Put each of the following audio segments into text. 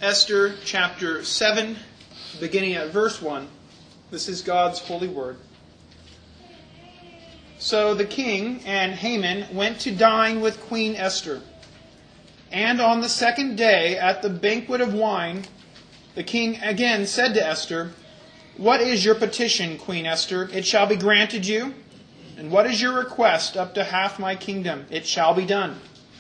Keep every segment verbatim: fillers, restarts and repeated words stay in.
Esther chapter seven, beginning at verse one. This is God's holy word. So the king and Haman went to dine with Queen Esther. And on the second day, at the banquet of wine, the king again said to Esther, "What is your petition, Queen Esther? It shall be granted you. And what is your request up to half my kingdom? It shall be done."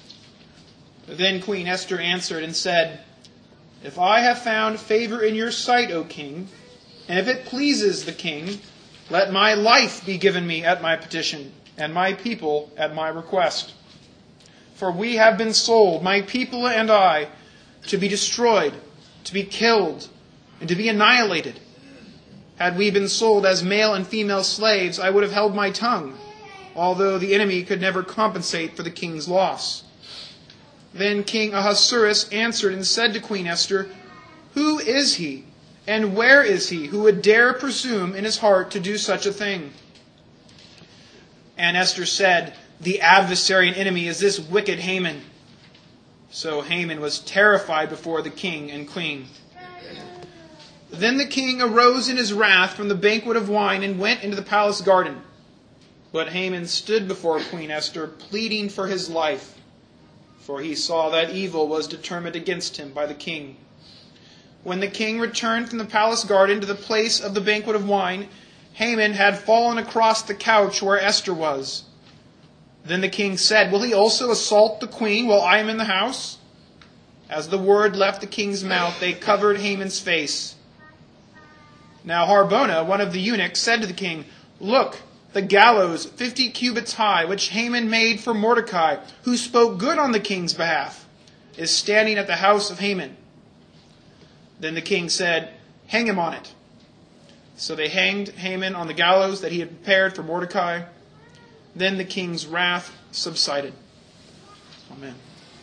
Then Queen Esther answered and said, "If I have found favor in your sight, O king, and if it pleases the king, let my life be given me at my petition, and my people at my request. For we have been sold, my people and I, to be destroyed, to be killed, and to be annihilated. Had we been sold as male and female slaves, I would have held my tongue, although the enemy could never compensate for the king's loss." Then King Ahasuerus answered and said to Queen Esther, "Who is he, and where is he, who would dare presume in his heart to do such a thing?" And Esther said, "The adversary and enemy is this wicked Haman." So Haman was terrified before the king and queen. Then the king arose in his wrath from the banquet of wine and went into the palace garden. But Haman stood before Queen Esther, pleading for his life, for he saw that evil was determined against him by the king. When the king returned from the palace garden to the place of the banquet of wine, Haman had fallen across the couch where Esther was. Then the king said, "Will he also assault the queen while I am in the house?" As the word left the king's mouth, they covered Haman's face. Now Harbona, one of the eunuchs, said to the king, "Look, the gallows fifty cubits high, which Haman made for Mordecai, who spoke good on the king's behalf, is standing at the house of Haman." Then the king said, "Hang him on it." So they hanged Haman on the gallows that he had prepared for Mordecai. Then the king's wrath subsided. Amen.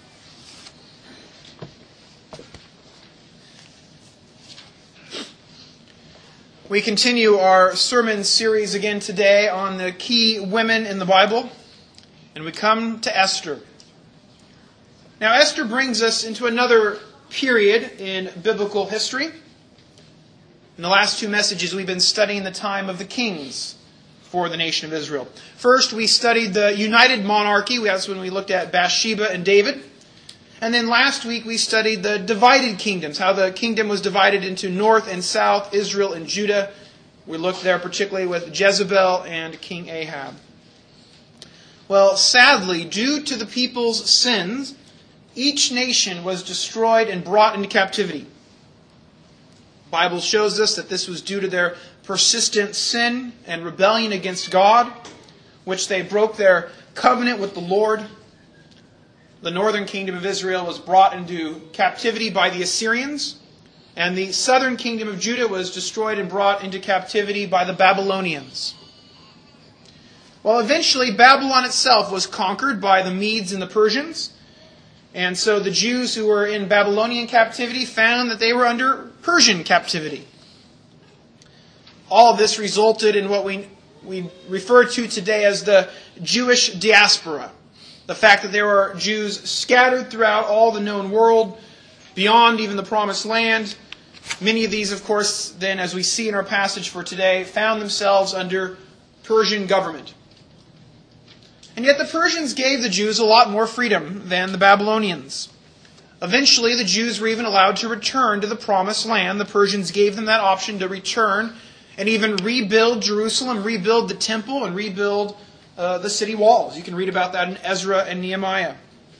We continue our sermon series again today on the key women in the Bible, and we come to Esther. Now, Esther brings us into another period in biblical history. In the last two messages, we've been studying the time of the kings for the nation of Israel. First, we studied the united monarchy. That's when we looked at Bathsheba and David. And then last week we studied the divided kingdoms, how the kingdom was divided into north and south, Israel and Judah. We looked there particularly with Jezebel and King Ahab. Well, sadly, due to the people's sins, each nation was destroyed and brought into captivity. The Bible shows us that this was due to their persistent sin and rebellion against God, which they broke their covenant with the Lord. The northern kingdom of Israel was brought into captivity by the Assyrians, and the southern kingdom of Judah was destroyed and brought into captivity by the Babylonians. Well, eventually Babylon itself was conquered by the Medes and the Persians, and so the Jews who were in Babylonian captivity found that they were under Persian captivity. All of this resulted in what we, we refer to today as the Jewish diaspora. The fact that there were Jews scattered throughout all the known world, beyond even the Promised Land. Many of these, of course, then, as we see in our passage for today, found themselves under Persian government. And yet the Persians gave the Jews a lot more freedom than the Babylonians. Eventually, the Jews were even allowed to return to the Promised Land. The Persians gave them that option to return and even rebuild Jerusalem, rebuild the temple, and rebuild Uh, the city walls. You can read about that in Ezra and Nehemiah.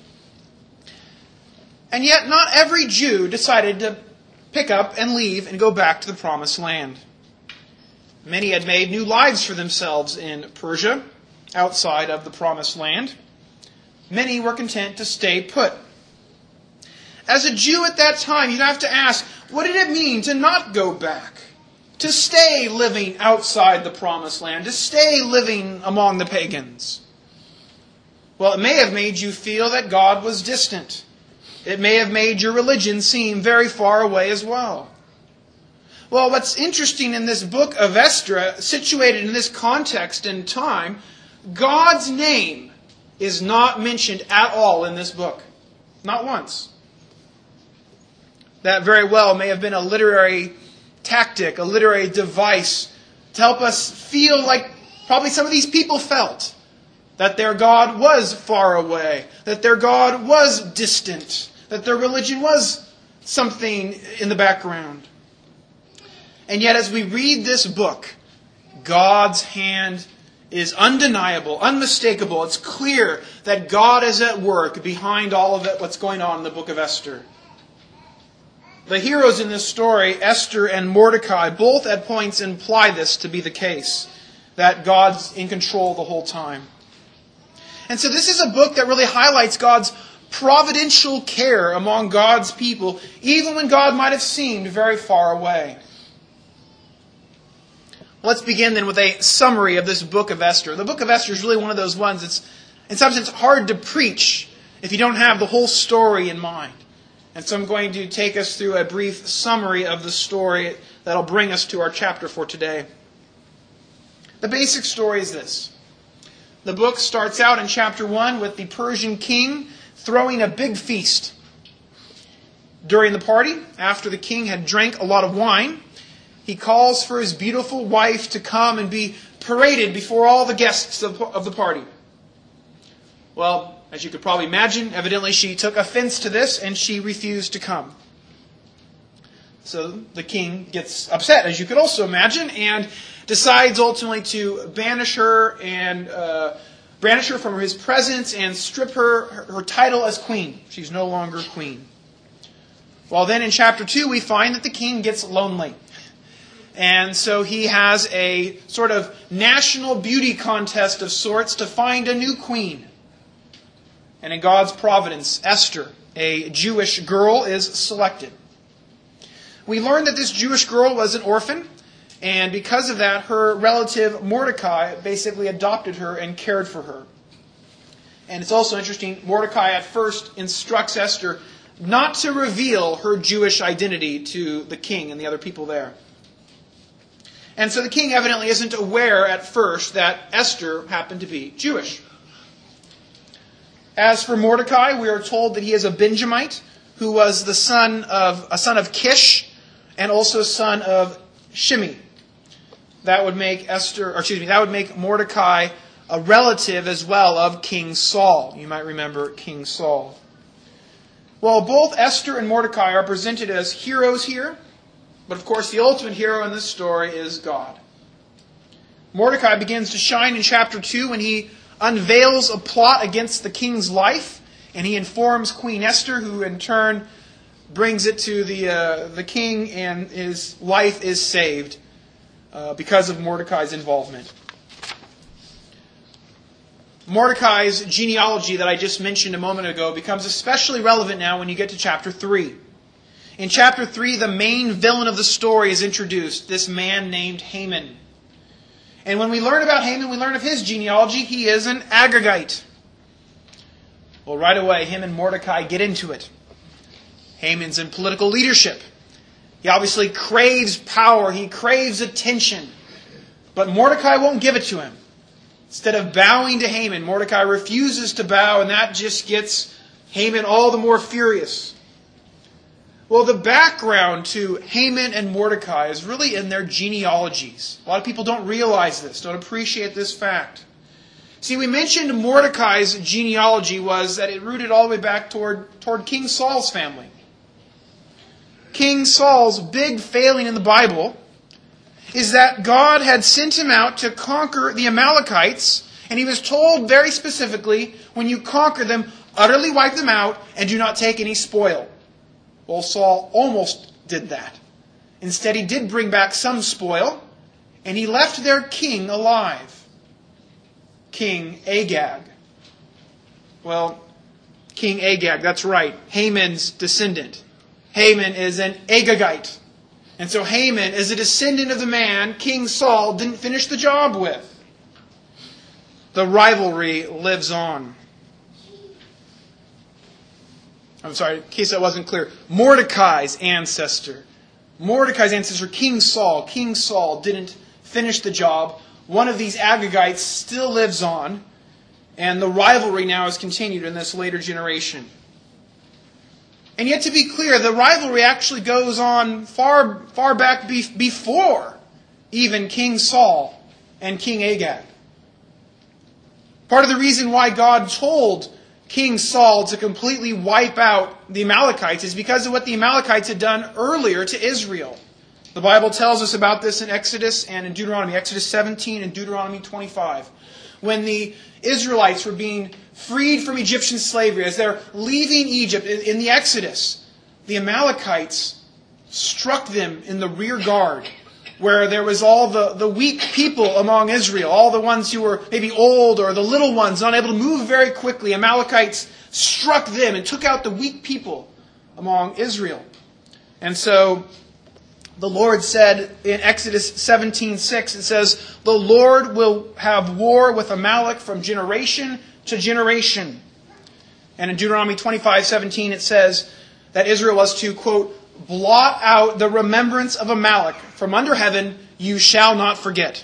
And yet not every Jew decided to pick up and leave and go back to the Promised Land. Many had made new lives for themselves in Persia, outside of the Promised Land. Many were content to stay put. As a Jew at that time, you'd have to ask, what did it mean to not go back? To stay living outside the Promised Land, to stay living among the pagans? Well, it may have made you feel that God was distant. It may have made your religion seem very far away as well. Well, what's interesting in this book of Esther, situated in this context and time, God's name is not mentioned at all in this book. Not once. That very well may have been a literary tactic, a literary device to help us feel like probably some of these people felt. That their God was far away, that their God was distant, that their religion was something in the background. And yet as we read this book, God's hand is undeniable, unmistakable. It's clear that God is at work behind all of it, what's going on in the book of Esther. The heroes in this story, Esther and Mordecai, both at points imply this to be the case, that God's in control the whole time. And so this is a book that really highlights God's providential care among God's people, even when God might have seemed very far away. Let's begin then with a summary of this book of Esther. The book of Esther is really one of those ones that's, in some sense, hard to preach if you don't have the whole story in mind. And so I'm going to take us through a brief summary of the story that'll bring us to our chapter for today. The basic story is this. The book starts out in chapter one with the Persian king throwing a big feast. During the party, after the king had drank a lot of wine, he calls for his beautiful wife to come and be paraded before all the guests of, of the party. Well, as you could probably imagine, evidently she took offense to this and she refused to come. So the king gets upset, as you could also imagine, and decides ultimately to banish her and uh, banish her from his presence and strip her, her her title as queen. She's no longer queen. Well, then in chapter two, we find that the king gets lonely. And so he has a sort of national beauty contest of sorts to find a new queen. And in God's providence, Esther, a Jewish girl, is selected. We learn that this Jewish girl was an orphan, and because of that, her relative Mordecai basically adopted her and cared for her. And it's also interesting, Mordecai at first instructs Esther not to reveal her Jewish identity to the king and the other people there. And so the king evidently isn't aware at first that Esther happened to be Jewish. As for Mordecai, we are told that he is a Benjamite who was the son of a son of Kish and also son of Shimei. That would make Esther, or excuse me, that would make Mordecai a relative as well of King Saul. You might remember King Saul. Well, both Esther and Mordecai are presented as heroes here, but of course the ultimate hero in this story is God. Mordecai begins to shine in chapter two when he unveils a plot against the king's life, and he informs Queen Esther, who in turn brings it to the uh, the king, and his life is saved uh, because of Mordecai's involvement. Mordecai's genealogy that I just mentioned a moment ago becomes especially relevant now when you get to chapter three. In chapter three, the main villain of the story is introduced, this man named Haman. And when we learn about Haman, we learn of his genealogy. He is an Agagite. Well, right away, him and Mordecai get into it. Haman's in political leadership. He obviously craves power. He craves attention. But Mordecai won't give it to him. Instead of bowing to Haman, Mordecai refuses to bow, and that just gets Haman all the more furious. Well, the background to Haman and Mordecai is really in their genealogies. A lot of people don't realize this, don't appreciate this fact. See, we mentioned Mordecai's genealogy was that it rooted all the way back toward, toward King Saul's family. King Saul's big failing in the Bible is that God had sent him out to conquer the Amalekites, and he was told very specifically, when you conquer them, utterly wipe them out and do not take any spoil. Well, Saul almost did that. Instead, he did bring back some spoil, and he left their king alive, King Agag. Well, King Agag, that's right, Haman's descendant. Haman is an Agagite. And so Haman is a descendant of the man King Saul didn't finish the job with. The rivalry lives on. I'm sorry, in case that wasn't clear. Mordecai's ancestor. Mordecai's ancestor, King Saul. King Saul didn't finish the job. One of these Agagites still lives on. And the rivalry now is continued in this later generation. And yet, to be clear, the rivalry actually goes on far, far back be- before even King Saul and King Agag. Part of the reason why God told King Saul to completely wipe out the Amalekites is because of what the Amalekites had done earlier to Israel. The Bible tells us about this in Exodus and in Deuteronomy, Exodus seventeen and Deuteronomy twenty-five. When the Israelites were being freed from Egyptian slavery, as they're leaving Egypt in the Exodus, the Amalekites struck them in the rear guard, where there was all the, the weak people among Israel, all the ones who were maybe old or the little ones, unable to move very quickly. Amalekites struck them and took out the weak people among Israel. And so the Lord said in Exodus seventeen six, it says, "The Lord will have war with Amalek from generation to generation." And in Deuteronomy twenty-five seventeen it says that Israel was to, quote, "blot out the remembrance of Amalek from under heaven, you shall not forget."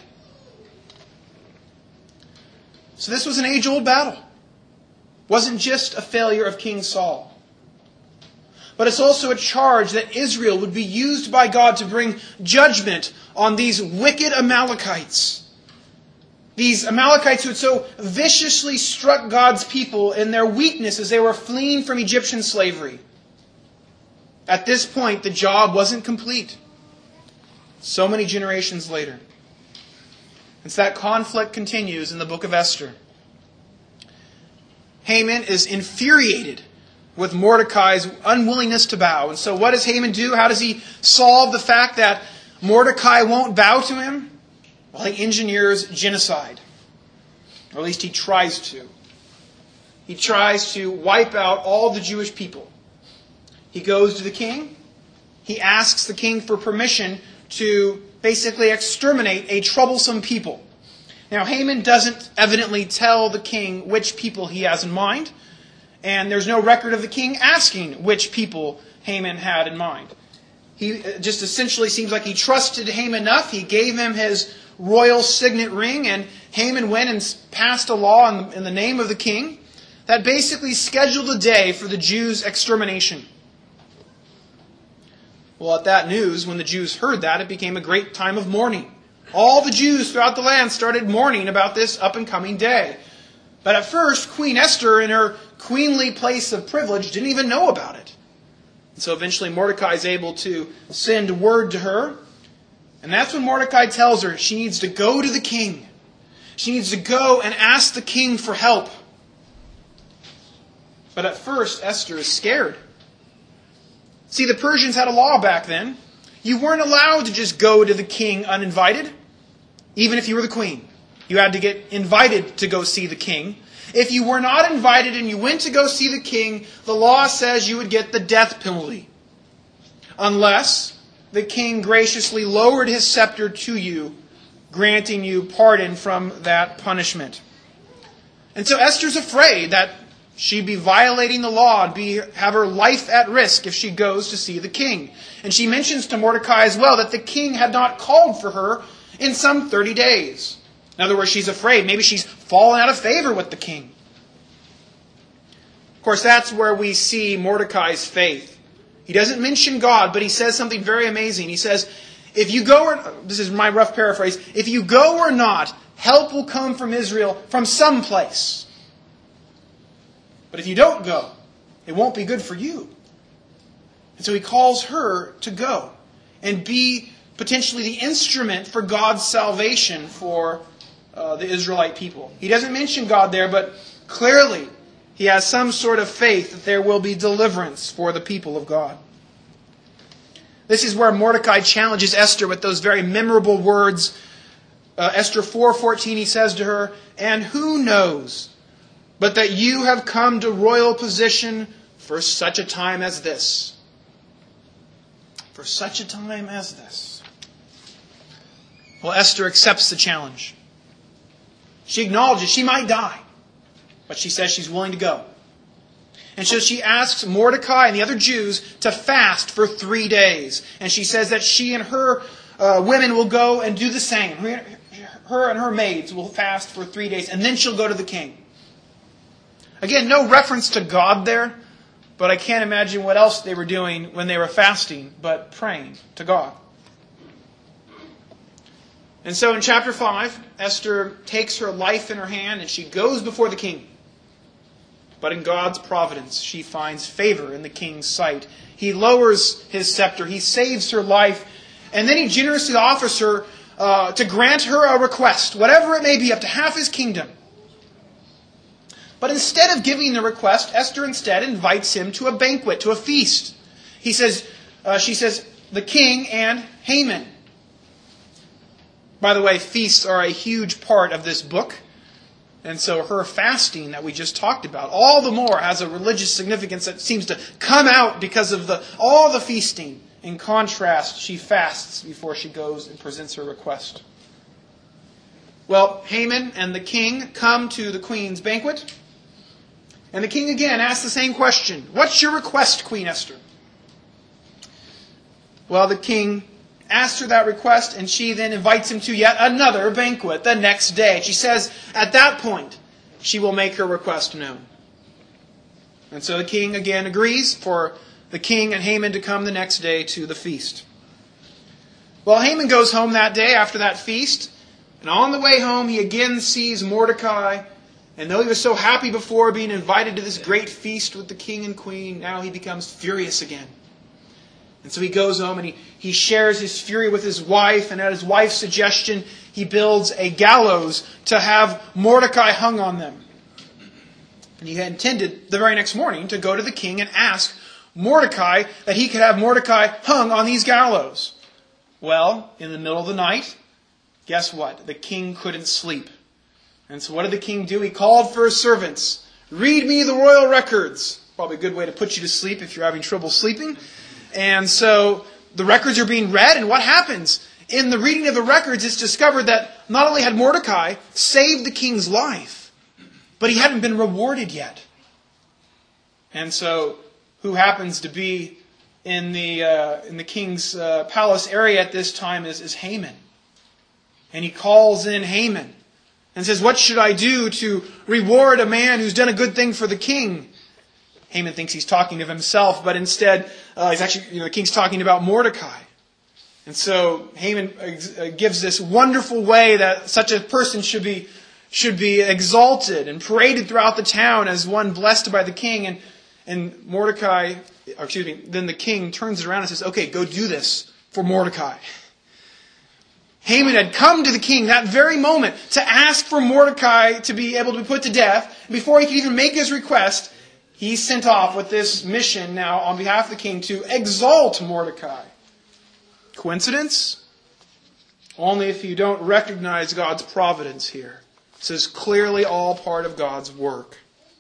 So this was an age-old battle. It wasn't just a failure of King Saul. But it's also a charge that Israel would be used by God to bring judgment on these wicked Amalekites. These Amalekites who had so viciously struck God's people in their weakness as they were fleeing from Egyptian slavery. At this point, the job wasn't complete. So many generations later. And so that conflict continues in the book of Esther. Haman is infuriated with Mordecai's unwillingness to bow. And so what does Haman do? How does he solve the fact that Mordecai won't bow to him? Well, he engineers genocide. Or at least he tries to. He tries to wipe out all the Jewish people. He goes to the king. He asks the king for permission to basically exterminate a troublesome people. Now, Haman doesn't evidently tell the king which people he has in mind. And there's no record of the king asking which people Haman had in mind. He just essentially seems like he trusted Haman enough. He gave him his royal signet ring, and Haman went and passed a law in the, in the name of the king that basically scheduled a day for the Jews' extermination. Well, at that news, when the Jews heard that, it became a great time of mourning. All the Jews throughout the land started mourning about this up-and-coming day. But at first, Queen Esther, in her queenly place of privilege, didn't even know about it. And so eventually Mordecai is able to send word to her. And that's when Mordecai tells her she needs to go to the king. She needs to go and ask the king for help. But at first, Esther is scared. See, the Persians had a law back then. You weren't allowed to just go to the king uninvited, even if you were the queen. You had to get invited to go see the king. If you were not invited and you went to go see the king, the law says you would get the death penalty. Unless the king graciously lowered his scepter to you, granting you pardon from that punishment. And so Esther's afraid that she'd be violating the law and be, have her life at risk if she goes to see the king. And she mentions to Mordecai as well that the king had not called for her in some thirty days. In other words, she's afraid. Maybe she's fallen out of favor with the king. Of course, that's where we see Mordecai's faith. He doesn't mention God, but he says something very amazing. He says, if you go or, this is my rough paraphrase, if you go or not, help will come from Israel from some place. But if you don't go, it won't be good for you. And so he calls her to go and be potentially the instrument for God's salvation for uh, the Israelite people. He doesn't mention God there, but clearly he has some sort of faith that there will be deliverance for the people of God. This is where Mordecai challenges Esther with those very memorable words. Uh, Esther four fourteen, he says to her, "And who knows but that you have come to royal position for such a time as this?" For such a time as this. Well, Esther accepts the challenge. She acknowledges she might die, but she says she's willing to go. And so she asks Mordecai and the other Jews to fast for three days. And she says that she and her uh, women will go and do the same. Her, her and her maids will fast for three days, and then she'll go to the king. Again, no reference to God there, But I can't imagine what else they were doing when they were fasting, but praying to God. And so in chapter five, Esther takes her life in her hand and she goes before the king. But in God's providence, she finds favor in the king's sight. He lowers his scepter, he saves her life, and then he generously offers her uh, to grant her a request, whatever it may be, up to half his kingdom. But instead of giving the request, Esther instead invites him to a banquet, to a feast. He says, uh, she says, the king and Haman. By the way, feasts are a huge part of this book. And so her fasting that we just talked about, all the more has a religious significance that seems to come out because of the all the feasting. In contrast, she fasts before she goes and presents her request. Well, Haman and the king come to the queen's banquet. And the king again asks the same question. What's your request, Queen Esther? Well, the king asks her that request, and she then invites him to yet another banquet the next day. She says at that point, she will make her request known. And so the king again agrees for the king and Haman to come the next day to the feast. Well, Haman goes home that day after that feast, and on the way home he again sees Mordecai. And though he was so happy before being invited to this great feast with the king and queen, now he becomes furious again. And so he goes home and he, he shares his fury with his wife. And at his wife's suggestion, he builds a gallows to have Mordecai hung on them. And he had intended the very next morning to go to the king and ask Mordecai that he could have Mordecai hung on these gallows. Well, in the middle of the night, guess what? The king couldn't sleep. And so what did the king do? He called for his servants. Read me the royal records. Probably a good way to put you to sleep if you're having trouble sleeping. And so the records are being read, and what happens? In the reading of the records, it's discovered that not only had Mordecai saved the king's life, but he hadn't been rewarded yet. And so who happens to be in the uh, in the king's uh, palace area at this time is, is Haman. And he calls in Haman and says, what should I do to reward a man who's done a good thing for the king? Haman thinks he's talking of himself, but instead, uh, he's actually, you know, the king's talking about Mordecai. And so Haman uh, gives this wonderful way that such a person should be should be exalted and paraded throughout the town as one blessed by the king. And and Mordecai, or excuse me, then the king turns around and says, "Okay, go do this for Mordecai." Haman had come to the king that very moment to ask for Mordecai to be able to be put to death. Before he could even make his request, he's sent off with this mission now on behalf of the king to exalt Mordecai. Coincidence? Only if you don't recognize God's providence here. This is clearly all part of God's work.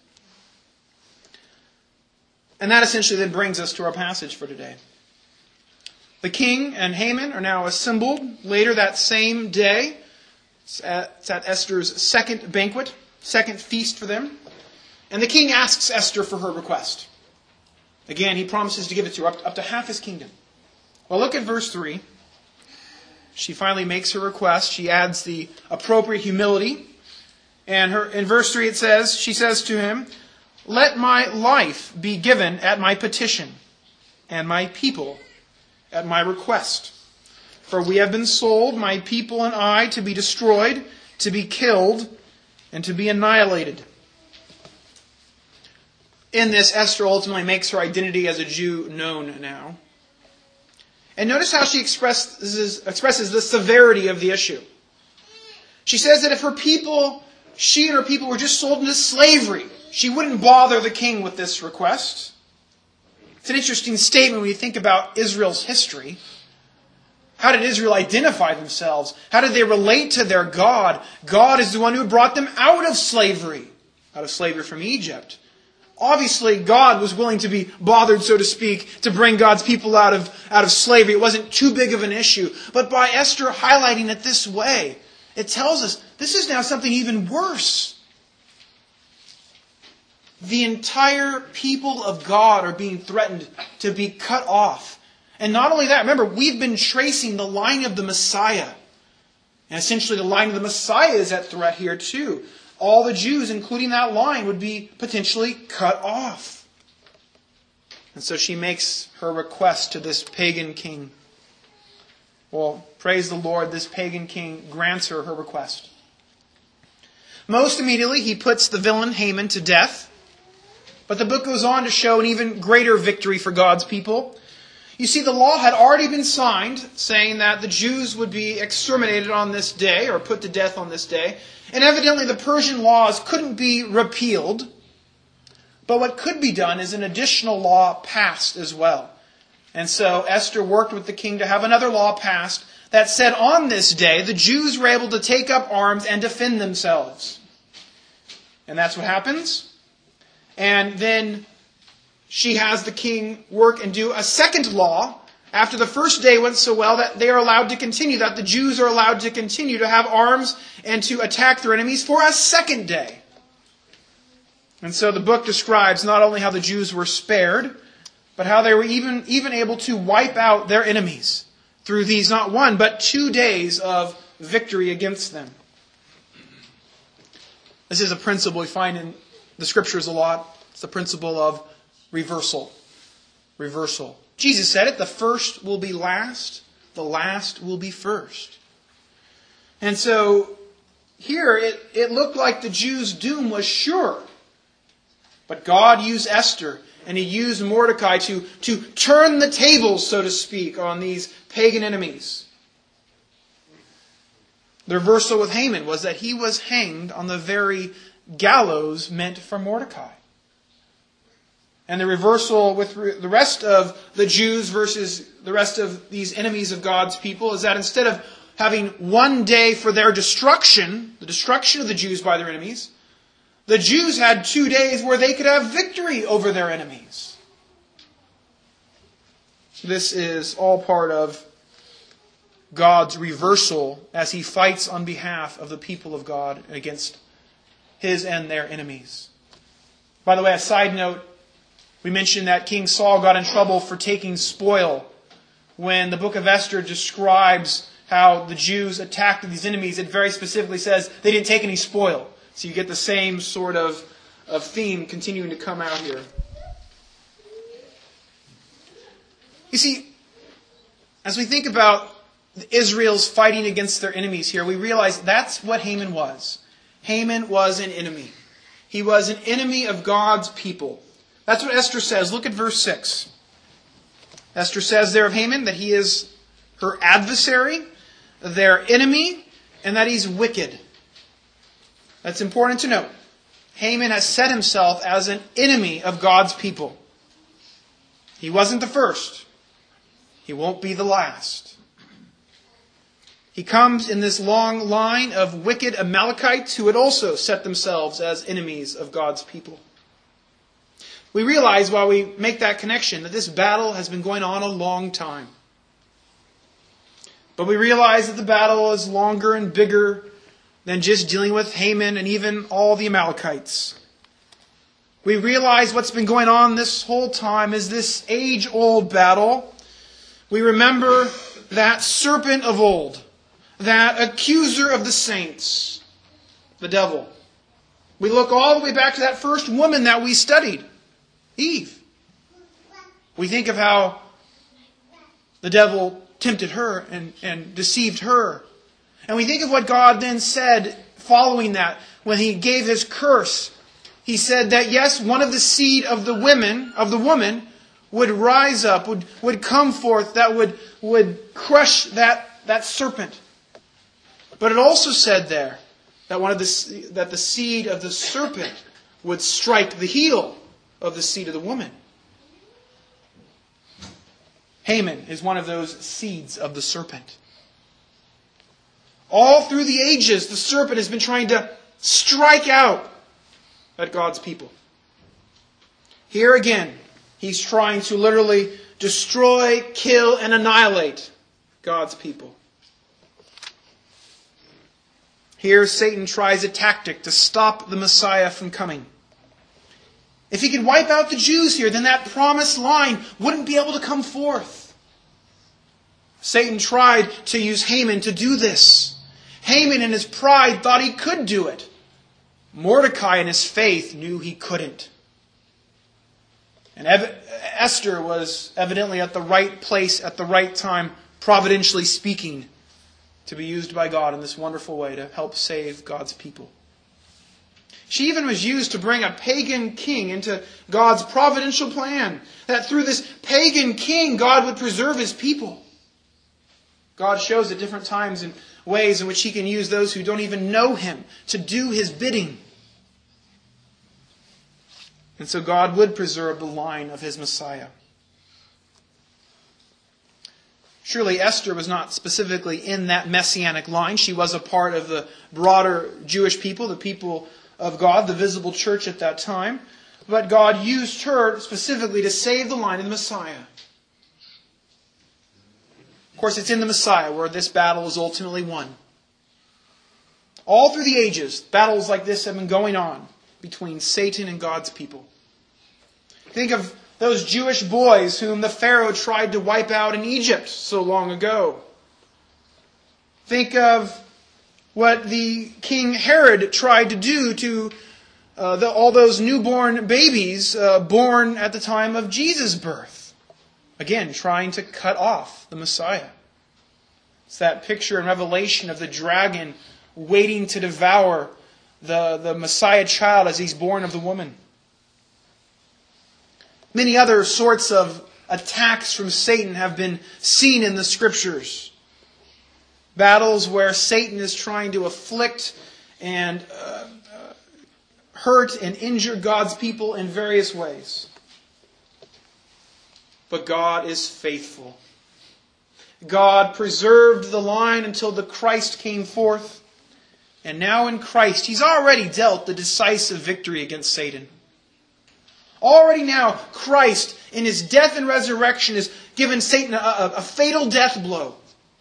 And that essentially then brings us to our passage for today. The king and Haman are now assembled later that same day. It's at, it's at Esther's second banquet, second feast for them. And the king asks Esther for her request. Again, he promises to give it to her, up, up to half his kingdom. Well, look at verse three. She finally makes her request. She adds the appropriate humility. And her, in verse three it says, she says to him, "Let my life be given at my petition, and my people at my request. For we have been sold, my people and I, to be destroyed, to be killed, and to be annihilated." In this, Esther ultimately makes her identity as a Jew known now. And notice how she expresses, expresses the severity of the issue. She says that if her people, she and her people were just sold into slavery, she wouldn't bother the king with this request. It's an interesting statement when you think about Israel's history. How did Israel identify themselves? How did they relate to their God? God is the one who brought them out of slavery, out of slavery from Egypt. Obviously, God was willing to be bothered, so to speak, to bring God's people out of, out of slavery. It wasn't too big of an issue. But by Esther highlighting it this way, it tells us this is now something even worse. The entire people of God are being threatened to be cut off. And not only that, remember, we've been tracing the line of the Messiah. And essentially the line of the Messiah is at threat here too. All the Jews, including that line, would be potentially cut off. And so she makes her request to this pagan king. Well, praise the Lord, this pagan king grants her her request. Most immediately, he puts the villain Haman to death. But the book goes on to show an even greater victory for God's people. You see, the law had already been signed, saying that the Jews would be exterminated on this day, or put to death on this day. And evidently the Persian laws couldn't be repealed. But what could be done is an additional law passed as well. And so Esther worked with the king to have another law passed that said on this day the Jews were able to take up arms and defend themselves. And that's what happens. And then she has the king work and do a second law after the first day went so well that they are allowed to continue, that the Jews are allowed to continue to have arms and to attack their enemies for a second day. And so the book describes not only how the Jews were spared, but how they were even, even able to wipe out their enemies through these not one, but two days of victory against them. This is a principle we find in the Scriptures a lot. It's the principle of reversal. Reversal. Jesus said it, the first will be last, the last will be first. And so here it, it looked like the Jews' doom was sure. But God used Esther and He used Mordecai to, to turn the tables, so to speak, on these pagan enemies. The reversal with Haman was that he was hanged on the very gallows meant for Mordecai. And the reversal with the rest of the Jews versus the rest of these enemies of God's people is that instead of having one day for their destruction, the destruction of the Jews by their enemies, the Jews had two days where they could have victory over their enemies. This is all part of God's reversal as He fights on behalf of the people of God against His and their enemies. By the way, a side note, we mentioned that King Saul got in trouble for taking spoil. When the book of Esther describes how the Jews attacked these enemies, it very specifically says they didn't take any spoil. So you get the same sort of, of theme continuing to come out here. You see, as we think about Israel's fighting against their enemies here, we realize that's what Haman was. Haman was an enemy. He was an enemy of God's people. That's what Esther says. Look at verse six. Esther says there of Haman that he is her adversary, their enemy, and that he's wicked. That's important to note. Haman has set himself as an enemy of God's people. He wasn't the first. He won't be the last. He comes in this long line of wicked Amalekites who had also set themselves as enemies of God's people. We realize while we make that connection that this battle has been going on a long time. But we realize that the battle is longer and bigger than just dealing with Haman and even all the Amalekites. We realize what's been going on this whole time is this age-old battle. We remember that serpent of old, that accuser of the saints, the devil. We look all the way back to that first woman that we studied, Eve. We think of how the devil tempted her and, and deceived her. And we think of what God then said following that when He gave His curse. He said that yes, one of the seed of the women, of the woman, would rise up, would, would come forth, that would, would crush that, that serpent. But it also said there that one of the that the seed of the serpent would strike the heel of the seed of the woman. Haman is one of those seeds of the serpent. All through the ages, the serpent has been trying to strike out at God's people. Here again, he's trying to literally destroy, kill, and annihilate God's people. Here, Satan tries a tactic to stop the Messiah from coming. If he could wipe out the Jews here, then that promised line wouldn't be able to come forth. Satan tried to use Haman to do this. Haman in his pride thought he could do it. Mordecai in his faith knew he couldn't. And Ev- Esther was evidently at the right place at the right time, providentially speaking, to be used by God in this wonderful way to help save God's people. She even was used to bring a pagan king into God's providential plan, that through this pagan king, God would preserve His people. God shows at different times and ways in which He can use those who don't even know Him to do His bidding. And so God would preserve the line of His Messiah. Surely Esther was not specifically in that messianic line. She was a part of the broader Jewish people, the people of God, the visible church at that time. But God used her specifically to save the line of the Messiah. Of course, it's in the Messiah where this battle is ultimately won. All through the ages, battles like this have been going on between Satan and God's people. Think of those Jewish boys whom the Pharaoh tried to wipe out in Egypt so long ago. Think of what the King Herod tried to do to uh, the, all those newborn babies uh, born at the time of Jesus' birth. Again, trying to cut off the Messiah. It's that picture in Revelation of the dragon waiting to devour the, the Messiah child as he's born of the woman. Many other sorts of attacks from Satan have been seen in the Scriptures. Battles where Satan is trying to afflict and uh, uh, hurt and injure God's people in various ways. But God is faithful. God preserved the line until the Christ came forth. And now in Christ, He's already dealt the decisive victory against Satan. Already now, Christ, in His death and resurrection, has given Satan a, a, a fatal death blow.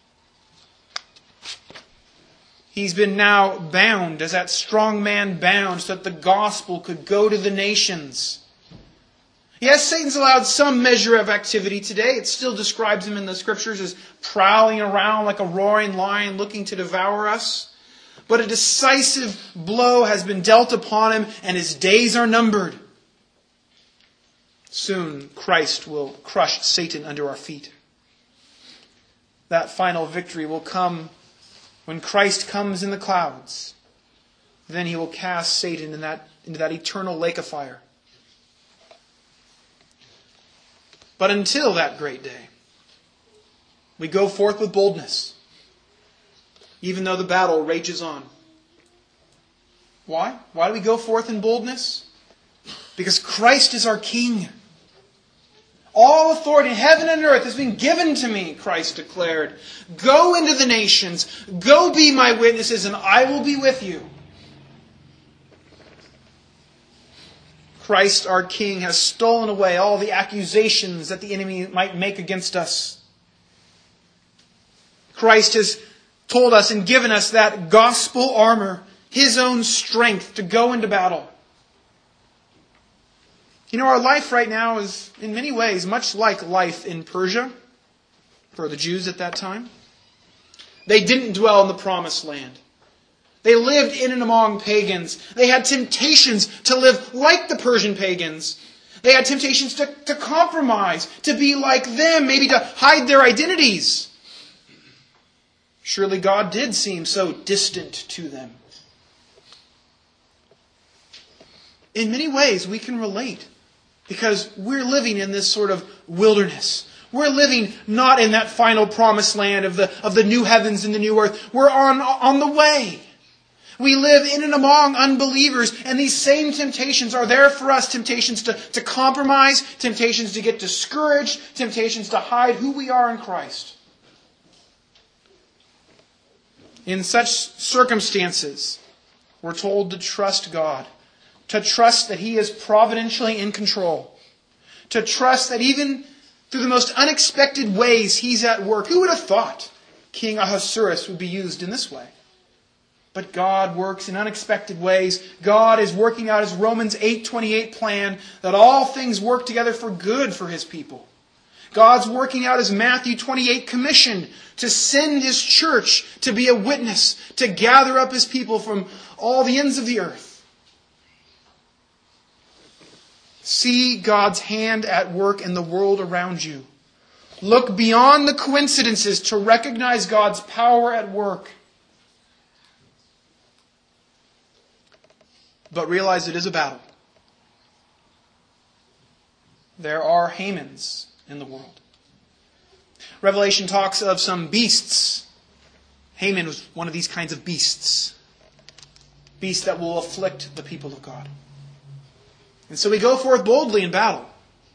He's been now bound, as that strong man bound, so that the gospel could go to the nations. Yes, Satan's allowed some measure of activity today. It still describes him in the Scriptures as prowling around like a roaring lion looking to devour us. But a decisive blow has been dealt upon him, and his days are numbered. Soon Christ will crush Satan under our feet. That final victory will come when Christ comes in the clouds. Then He will cast Satan in that, into that eternal lake of fire. But until that great day, we go forth with boldness, even though the battle rages on. Why? Why do we go forth in boldness? Because Christ is our King. All authority in heaven and earth has been given to me, Christ declared. Go into the nations, go be my witnesses, and I will be with you. Christ, our King, has stolen away all the accusations that the enemy might make against us. Christ has told us and given us that gospel armor, His own strength to go into battle. You know, our life right now is, in many ways, much like life in Persia for the Jews at that time. They didn't dwell in the promised land. They lived in and among pagans. They had temptations to live like the Persian pagans. They had temptations to, to compromise, to be like them, maybe to hide their identities. Surely God did seem so distant to them. In many ways, we can relate. Because we're living in this sort of wilderness. We're living not in that final promised land of the, of the new heavens and the new earth. We're on, on the way. We live in and among unbelievers, and these same temptations are there for us. Temptations to, to compromise, temptations to get discouraged, temptations to hide who we are in Christ. In such circumstances, we're told to trust God. To trust that He is providentially in control. To trust that even through the most unexpected ways He's at work. Who would have thought King Ahasuerus would be used in this way? But God works in unexpected ways. God is working out His Romans eight twenty-eight plan that all things work together for good for His people. God's working out His Matthew twenty-eight commission to send His church to be a witness, to gather up His people from all the ends of the earth. See God's hand at work in the world around you. Look beyond the coincidences to recognize God's power at work. But realize it is a battle. There are Hamans in the world. Revelation talks of some beasts. Haman was one of these kinds of beasts. Beasts that will afflict the people of God. And so we go forth boldly in battle.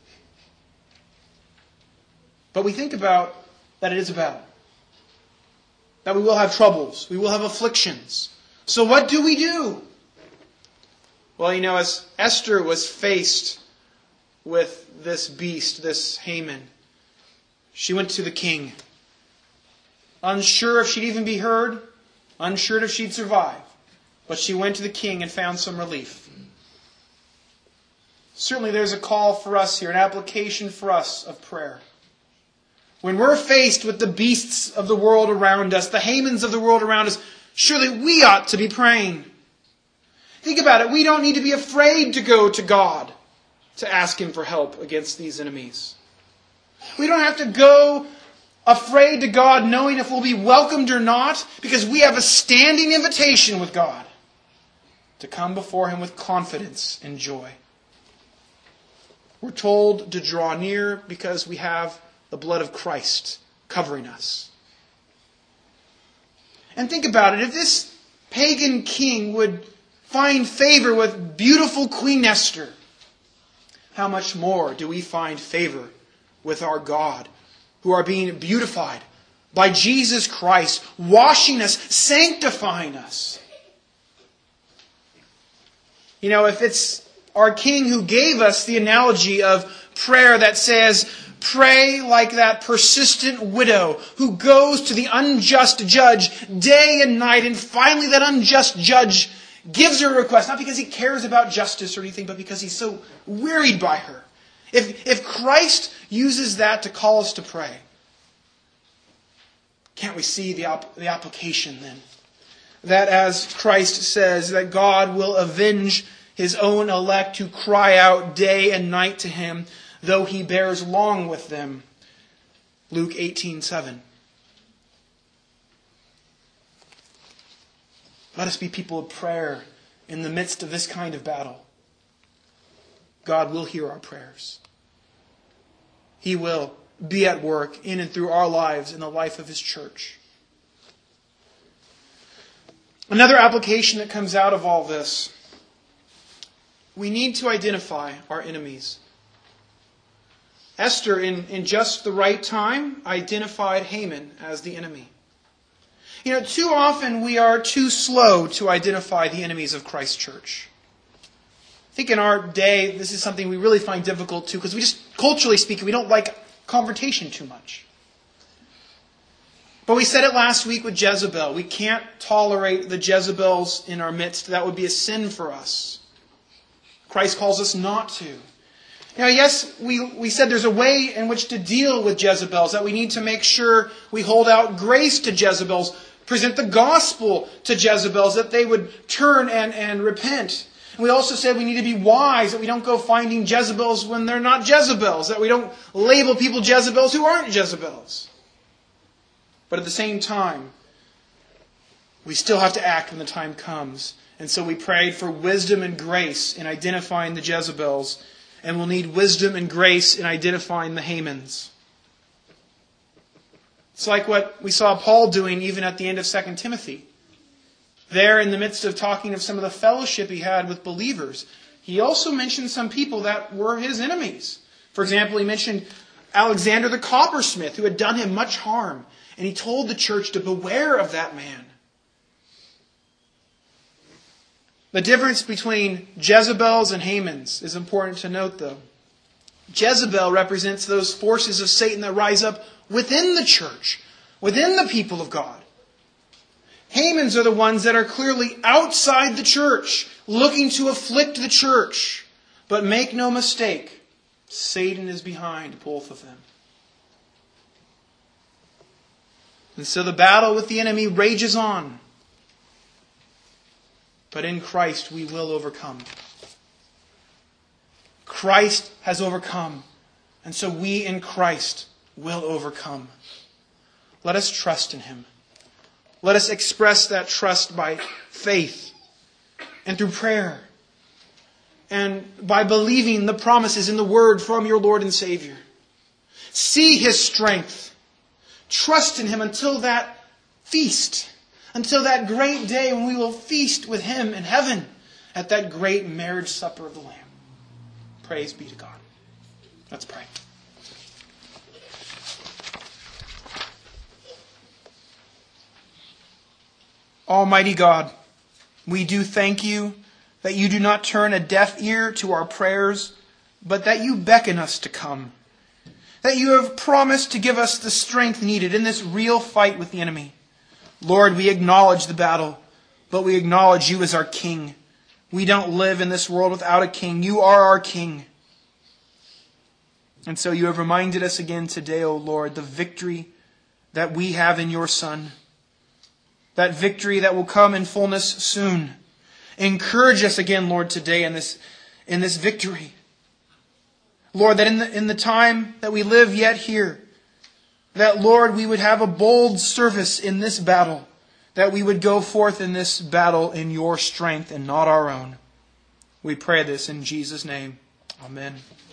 But we think about that it is a battle. That we will have troubles. We will have afflictions. So what do we do? Well, you know, as Esther was faced with this beast, this Haman, she went to the king. Unsure if she'd even be heard. Unsure if she'd survive. But she went to the king and found some relief. Certainly there's a call for us here, an application for us of prayer. When we're faced with the beasts of the world around us, the Hamans of the world around us, surely we ought to be praying. Think about it. We don't need to be afraid to go to God to ask Him for help against these enemies. We don't have to go afraid to God knowing if we'll be welcomed or not, because we have a standing invitation with God to come before Him with confidence and joy. We're told to draw near because we have the blood of Christ covering us. And think about it. If this pagan king would find favor with beautiful Queen Esther, how much more do we find favor with our God, who are being beautified by Jesus Christ, washing us, sanctifying us? You know, if it's our King who gave us the analogy of prayer that says, pray like that persistent widow who goes to the unjust judge day and night, and finally that unjust judge gives her a request, not because he cares about justice or anything, but because he's so wearied by her. If, if Christ uses that to call us to pray, can't we see the, op- the application then? That as Christ says, that God will avenge His own elect who cry out day and night to Him, though He bears long with them. Luke eighteen seven. Let us be people of prayer in the midst of this kind of battle. God will hear our prayers. He will be at work in and through our lives in the life of His church. Another application that comes out of all this, we need to identify our enemies. Esther, in, in just the right time, identified Haman as the enemy. You know, too often we are too slow to identify the enemies of Christ's church. I think in our day, this is something we really find difficult too, because we just, culturally speaking, we don't like confrontation too much. But we said it last week with Jezebel. We can't tolerate the Jezebels in our midst. That would be a sin for us. Christ calls us not to. Now, yes, we, we said there's a way in which to deal with Jezebels, that we need to make sure we hold out grace to Jezebels, present the gospel to Jezebels, that they would turn and, and repent. And we also said we need to be wise, that we don't go finding Jezebels when they're not Jezebels, that we don't label people Jezebels who aren't Jezebels. But at the same time, we still have to act when the time comes. And so we prayed for wisdom and grace in identifying the Jezebels, and we'll need wisdom and grace in identifying the Hamans. It's like what we saw Paul doing even at the end of Second Timothy. There, in the midst of talking of some of the fellowship he had with believers, he also mentioned some people that were his enemies. For example, he mentioned Alexander the coppersmith, who had done him much harm. And he told the church to beware of that man. The difference between Jezebels and Hamans is important to note, though. Jezebel represents those forces of Satan that rise up within the church, within the people of God. Hamans are the ones that are clearly outside the church, looking to afflict the church. But make no mistake, Satan is behind both of them. And so the battle with the enemy rages on. But in Christ we will overcome. Christ has overcome, and so we in Christ will overcome. Let us trust in Him. Let us express that trust by faith and through prayer and by believing the promises in the Word from your Lord and Savior. See His strength. Trust in Him until that feast, until that great day when we will feast with Him in heaven at that great marriage supper of the Lamb. Praise be to God. Let's pray. Almighty God, we do thank You that You do not turn a deaf ear to our prayers, but that You beckon us to come. That You have promised to give us the strength needed in this real fight with the enemy. Lord, we acknowledge the battle, but we acknowledge You as our King. We don't live in this world without a King. You are our King. And so You have reminded us again today, O Lord, the victory that we have in Your Son. That victory that will come in fullness soon. Encourage us again, Lord, today in this, in this victory. Lord, that in the, in the time that we live yet here, that, Lord, we would have a bold service in this battle. That we would go forth in this battle in Your strength and not our own. We pray this in Jesus' name. Amen.